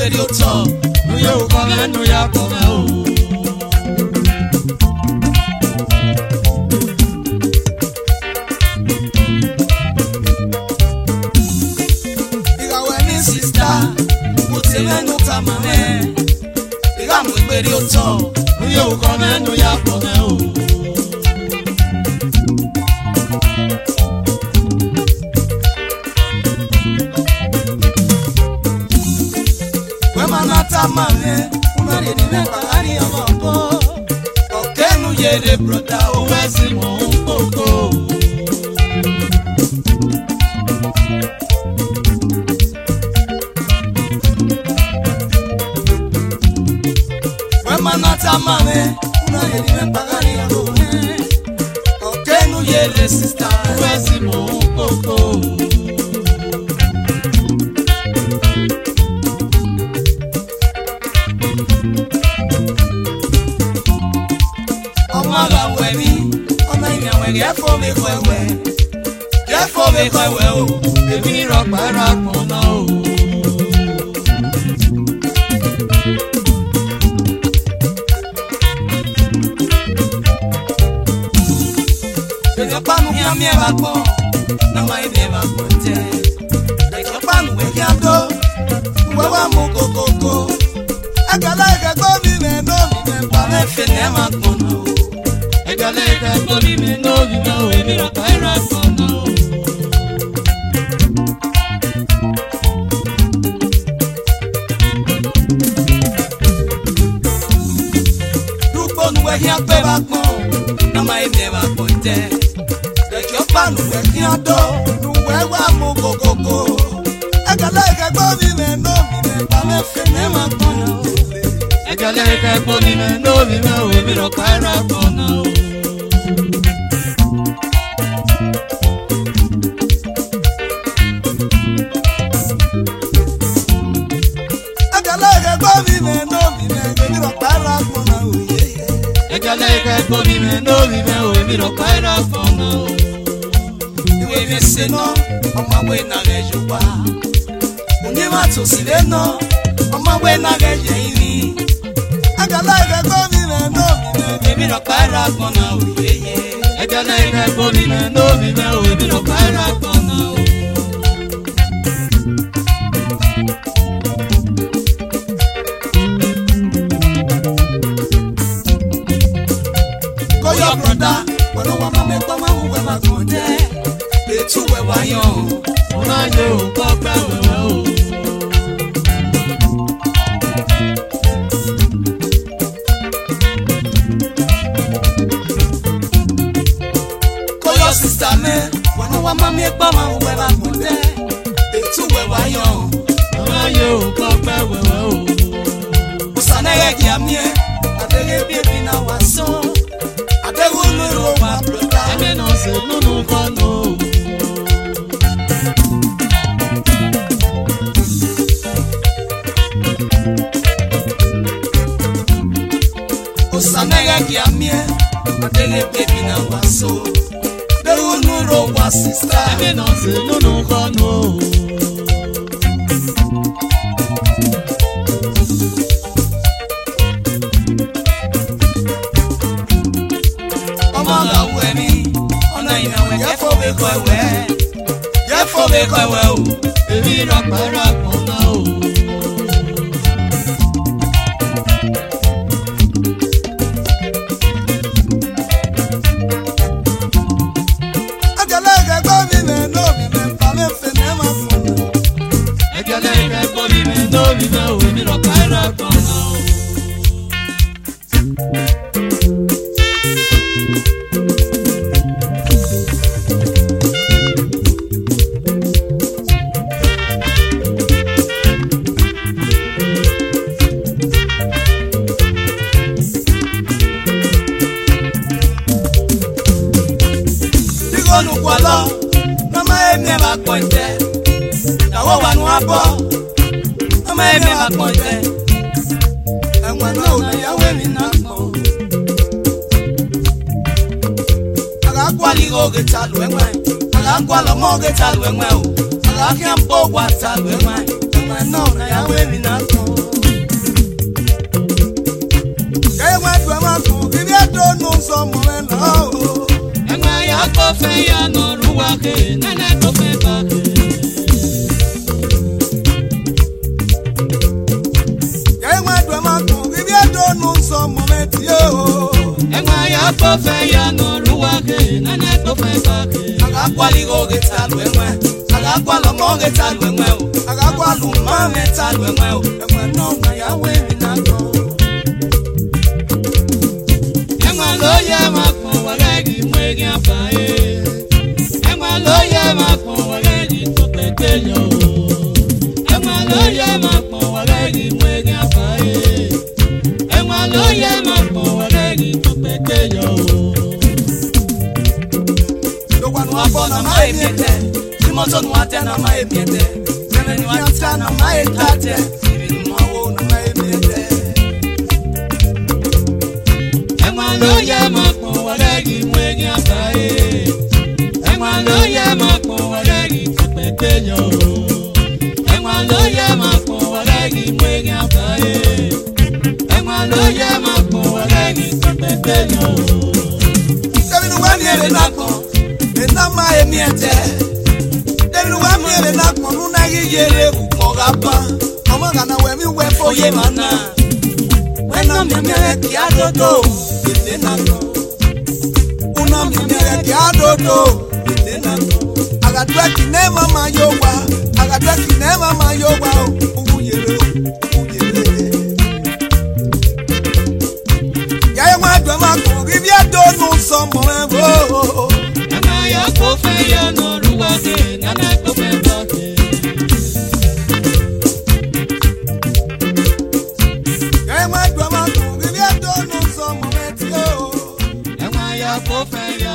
mweri oto nuye ukome nuya kome o Iga weni sister Utile nuta mame Iga mweri oto nuye ukome nuya kome o Manata mame, unari ni mepagani yamambo Okenu yere brota uwezi mwumboko Manata mame, unari ni mepagani yamambo Okenu yere sister uwezi mwumboko Gefo me kwewe o Ebi rockbara kona o Ege panu ya mi evakpo Na maide evakpo te Ege panu we kiado Wewa mu kokoko Agala ege go mi me no mi me pa me fene makona o Egalega boli me no vi no e mi rockbara kona o Dupo nuwe hia pe bakmo na mai me bakmo te Dejo panu we hia do nuwe wa mu kokoko Egalega boli me no vi me pa me fene makona o Egalega boli me no vi no e mi rockbara kona o Egalega boli me no vi me o mi rockbara kona o Iwe me se no Oma we na rejuwa Unye mato sile no Oma we na reje imi Egalega boli me no vi me o mi rockbara kona o Egalega boli me no vi me o mi rockbara kona o Your brother, when no one make come out with my good day. They too were young. When I know, Papa, call your sister, man. When no one make come out with my good day. They too were young. When I know, Papa, Usanega Yamie, I think baby now was so. Osanega kiamie, adele baby na waso. De unuro wa sister, ebe no se no kono. Omala wemi, ona ina we gefo be kwewe o, ebi rockbara kona o. Olukwalo mama eme bakonte dawo wanu abo mama eme bakonte enwa no na yawe mi na ko aga kwali go ge talu enwa aga kwalo mo ge talu enwa o aga kiambo gwa talu enwa no na yawe mi na ko ke nana ko fe ba ke ya enwa do ma ko bibi ado no so moment yo enwa ya ko fe ya no ruwa ke nana ko fe ba ke aga kwali go getalu enwa aga kwalo mo getalu enwa aga kwalu ma metalu enwa enwa no ma ya we bi na ko enwa lo ya ma ko wa ga gi mwe gi afa e enwa lo ya ma ko wa ga gi to tete yo enwa lo ya ma ko wa ga gi mwe gi afa e enwa lo ya ma ko wa ga gi to tete yo do wa no abona ma emiete timoto no ate na ma emiete zeme ni ate na ma etate ibi mo wo na ma emiete enwa lo ya ma ko wa ga gi mwe gi afa e enwa lo ya ma ko wa ga gi to tete yo enwa lo ya ma ko wa ga gi mwe gi afa e enwa lo ya ma ko wa ga gi to tete yo David wa mi ele na ko na ma emiete David wa mi ele na ko nu na yele ku mo ga pa omo ga na we mi we fo ye mana wena mi mi ki adodo ele na ko una mi mi ki adodo ele na ko aga dwa ki ne mama yowa aga dwa ki ne mama yowa o yele ya ye wa dwa ma ko bibi ado nu so mo evo enwa ya ko fe ya no ruwa ke nana ko fe ba ke ya ye wa dwa ma ko bibi ado nu so mo etio enwa ya ko fe ya